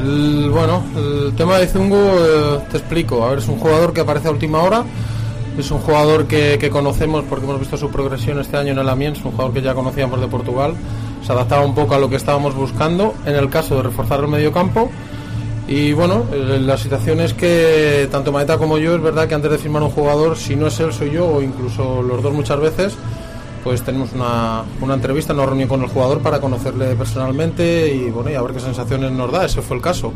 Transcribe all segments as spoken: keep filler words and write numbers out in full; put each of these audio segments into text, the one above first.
El, bueno, el tema de Izungu, eh, te explico. A ver, es un jugador que aparece a última hora. Es un jugador que, que conocemos porque hemos visto su progresión este año en el Amiens, un jugador que ya conocíamos de Portugal. Se adaptaba un poco a lo que estábamos buscando en el caso de reforzar el mediocampo. Y bueno, eh, la situación es que tanto Maeta como yo, es verdad que antes de firmar un jugador, si no es él, soy yo, o incluso los dos muchas veces, pues tenemos una, una entrevista, una reunión con el jugador para conocerle personalmente y bueno, y a ver qué sensaciones nos da. Ese fue el caso.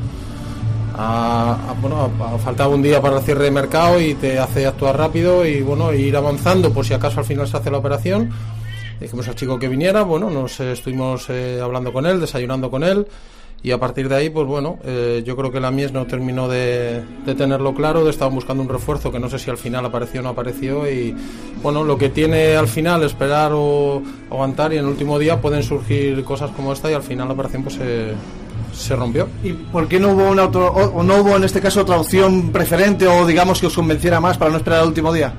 A, a, bueno, a, a faltaba un día para el cierre de mercado y te hace actuar rápido y bueno, ir avanzando por si acaso al final se hace la operación. Dijimos al chico que viniera, bueno, nos eh, estuvimos eh, hablando con él, desayunando con él y a partir de ahí, pues bueno, eh, yo creo que la Mies no terminó de, de tenerlo claro, de estaban buscando un refuerzo que no sé si al final apareció o no apareció y bueno, lo que tiene al final esperar o aguantar y en el último día pueden surgir cosas como esta y al final la operación pues se... se rompió. ¿Y por qué no hubo una otro, o no hubo en este caso otra opción preferente o digamos que os convenciera más para no esperar al último día?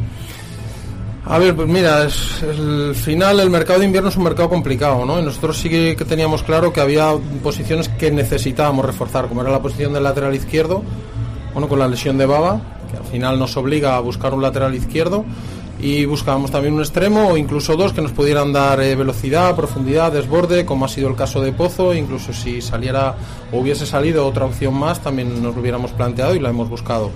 A ver, pues mira, es, el final el mercado de invierno es un mercado complicado, ¿no? Y nosotros sí que teníamos claro que había posiciones que necesitábamos reforzar, como era la posición del lateral izquierdo, bueno, con la lesión de Baba, que al final nos obliga a buscar un lateral izquierdo. Y buscábamos también un extremo o incluso dos que nos pudieran dar eh, velocidad, profundidad, desborde, como ha sido el caso de Pozo. Incluso si saliera o hubiese salido otra opción más, también nos lo hubiéramos planteado y la hemos buscado.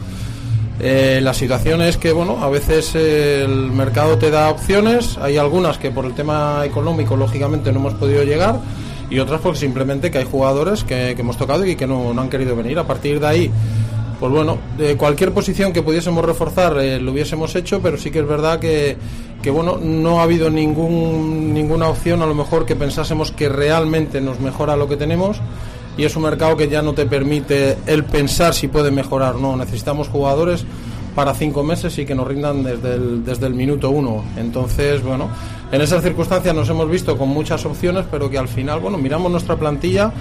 Eh, la situación es que, bueno, a veces eh, el mercado te da opciones, hay algunas que por el tema económico lógicamente no hemos podido llegar y otras porque simplemente que hay jugadores que, que hemos tocado y que no, no han querido venir. A partir de ahí, pues bueno, de cualquier posición que pudiésemos reforzar eh, lo hubiésemos hecho, pero sí que es verdad que, que bueno, no ha habido ningún, ninguna opción a lo mejor que pensásemos que realmente nos mejora lo que tenemos y es un mercado que ya no te permite el pensar si puede mejorar, no, necesitamos jugadores para cinco meses y que nos rindan desde el, desde el minuto uno. Entonces, bueno, en esas circunstancias nos hemos visto con muchas opciones, pero que al final, bueno, miramos nuestra plantilla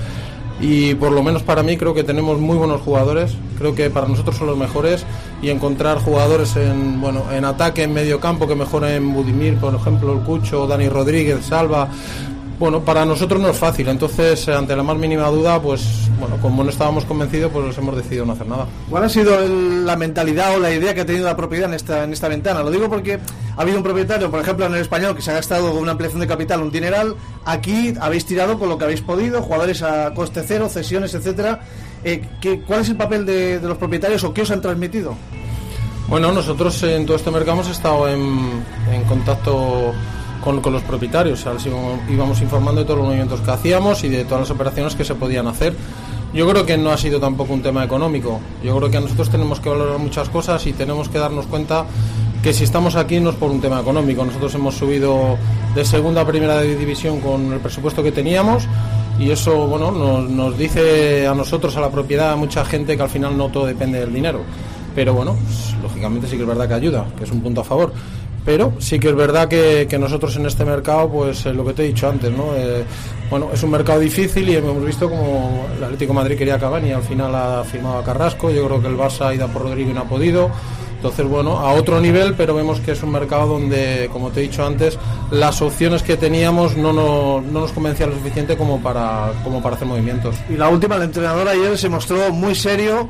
y por lo menos para mí creo que tenemos muy buenos jugadores, creo que para nosotros son los mejores y encontrar jugadores en bueno en ataque, en medio campo que mejoren Budimir, por ejemplo, el Cucho, Dani Rodríguez, Salva, bueno, para nosotros no es fácil, entonces ante la más mínima duda, pues bueno, como no estábamos convencidos, pues hemos decidido no hacer nada. ¿Cuál ha sido el, la mentalidad o la idea que ha tenido la propiedad en esta en esta ventana? Lo digo porque ha habido un propietario, por ejemplo, en el Español, que se ha gastado con una ampliación de capital un dineral. Aquí habéis tirado con lo que habéis podido, jugadores a coste cero, cesiones, etcétera. Eh, ¿qué, ¿Cuál es el papel de, de los propietarios o qué os han transmitido? Bueno, nosotros en todo este mercado hemos estado en, en contacto Con, con los propietarios, o sea, íbamos informando de todos los movimientos que hacíamos y de todas las operaciones que se podían hacer. Yo creo que no ha sido tampoco un tema económico, yo creo que a nosotros tenemos que valorar muchas cosas y tenemos que darnos cuenta que si estamos aquí no es por un tema económico. Nosotros hemos subido de segunda a primera división con el presupuesto que teníamos y eso, bueno, nos, nos dice a nosotros, a la propiedad, a mucha gente que al final no todo depende del dinero, pero bueno, pues, lógicamente sí que es verdad que ayuda, que es un punto a favor. Pero sí que es verdad que, que nosotros en este mercado, pues eh, lo que te he dicho antes, ¿no? Eh, bueno, es un mercado difícil y hemos visto como el Atlético de Madrid quería a Cavani y al final ha firmado a Carrasco. Yo creo que el Barça ha ido por Rodrigo y no ha podido. Entonces, bueno, a otro nivel, pero vemos que es un mercado donde, como te he dicho antes, las opciones que teníamos no, no, no nos convencían lo suficiente como para, como para hacer movimientos. Y la última, el entrenador ayer se mostró muy serio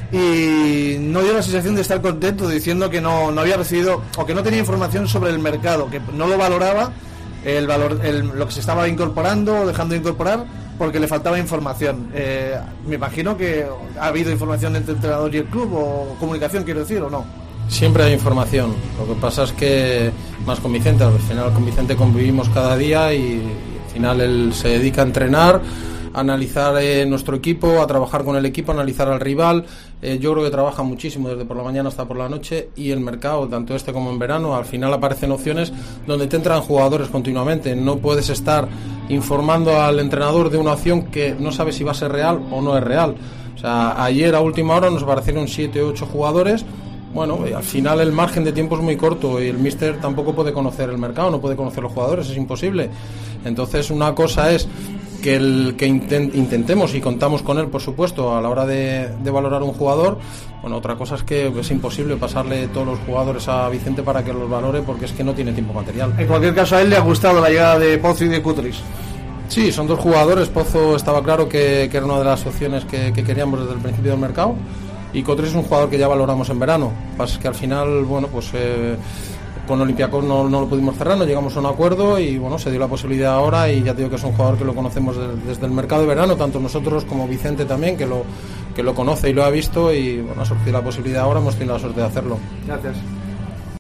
y no dio la sensación de estar contento, diciendo que no, no había recibido o que no tenía información sobre el mercado, que no lo valoraba, el valor, el, lo que se estaba incorporando o dejando de incorporar, porque le faltaba información. Eh, me imagino que ha habido información entre el entrenador y el club, o comunicación, quiero decir, o no. Siempre hay información, lo que pasa es que más con Vicente, al final con Vicente convivimos cada día y al final él se dedica a entrenar, a analizar eh, nuestro equipo, a trabajar con el equipo, a analizar al rival. Eh, yo creo que trabaja muchísimo desde por la mañana hasta por la noche y el mercado, tanto este como en verano, al final aparecen opciones donde te entran jugadores continuamente. No puedes estar informando al entrenador de una opción que no sabes si va a ser real o no es real. O sea, ayer a última hora nos aparecieron siete o ocho jugadores. Bueno, al final el margen de tiempo es muy corto y el míster tampoco puede conocer el mercado, no puede conocer los jugadores, es imposible. Entonces una cosa es que el que intent, intentemos y contamos con él, por supuesto, a la hora de, de valorar un jugador. Bueno, otra cosa es que es imposible pasarle todos los jugadores a Vicente para que los valore, porque es que no tiene tiempo material. En cualquier caso, a él le ha gustado la llegada de Pozo y de Cutris. Sí, son dos jugadores. Pozo estaba claro que, que era una de las opciones que, que queríamos desde el principio del mercado, y Cotres es un jugador que ya valoramos en verano. Pasa que al final, bueno, pues eh, con Olympiacos no, no lo pudimos cerrar, no llegamos a un acuerdo y bueno, se dio la posibilidad ahora, y ya te digo que es un jugador que lo conocemos desde, desde el mercado de verano, tanto nosotros como Vicente también, que lo, que lo conoce y lo ha visto, y bueno, ha surgido la posibilidad ahora, hemos tenido la suerte de hacerlo. Gracias.